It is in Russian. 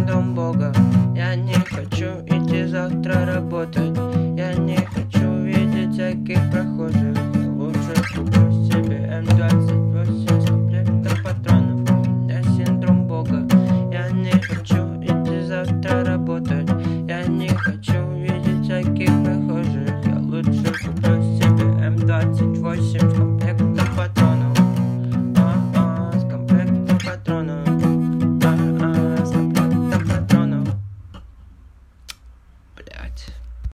дом Бога. Я не хочу идти завтра работать. Я не хочу видеть всяких прохожих.